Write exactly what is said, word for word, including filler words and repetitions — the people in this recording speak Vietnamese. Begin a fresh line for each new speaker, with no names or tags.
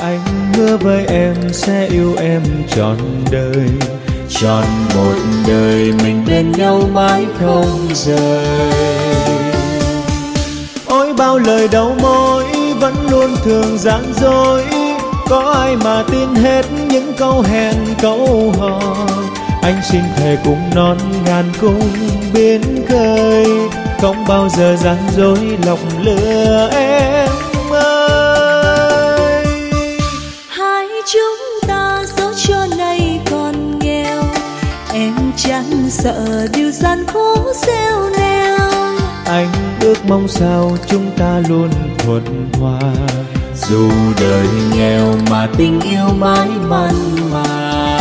Anh hứa với em sẽ yêu em trọn đời, trọn một đời mình bên nhau mãi không rời. Ôi bao lời đầu môi vẫn luôn thường gian dối, có ai mà tin hết những câu hẹn câu hò. Anh xin thề cùng non ngàn cung biến khơi, không bao giờ gian dối lòng lừa em ơi.
Hai chúng ta dẫu cho nay còn nghèo, em chẳng sợ điều gian khó gieo neo.
Anh ước mong sao chúng ta luôn thuận hòa, dù đời nghèo mà tình yêu mãi mặn mà.